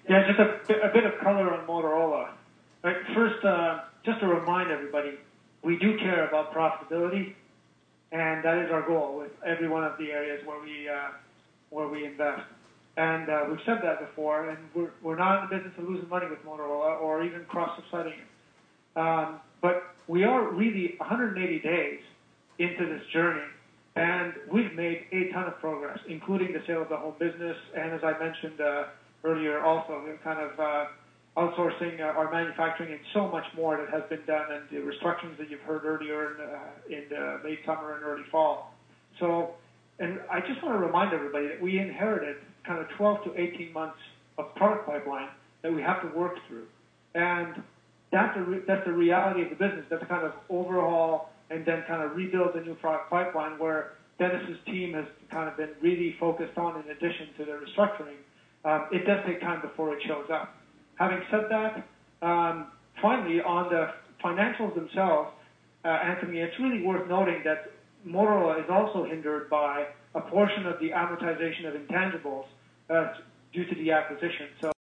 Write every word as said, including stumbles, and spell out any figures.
Yeah, just a, bit- a bit of color on Motorola. Right, first, uh, just to remind everybody, we do care about profitability, and that is our goal with every one of the areas where we uh, where we invest. And uh, we've said that before, and we're, we're not in the business of losing money with Motorola or even cross-subsiding it. Um, but we are really one hundred eighty days into this journey, and we've made a ton of progress, including the sale of the home business, and as I mentioned uh, earlier, also kind of uh, outsourcing uh, our manufacturing and so much more that has been done, and the restructurings that you've heard earlier in, uh, in uh, late summer and early fall. So, and I just want to remind everybody that we inherited kind of twelve to eighteen months of product pipeline that we have to work through. And that's the, re- that's the reality of the business. That's kind of overhaul and then kind of rebuild the new product pipeline where Dennis's team has kind of been really focused on in addition to the restructuring. Um, it does take time before it shows up. Having said that, um, finally, on the financials themselves, uh, Anthony, it's really worth noting that Motorola is also hindered by a portion of the amortization of intangibles uh, due to the acquisition. So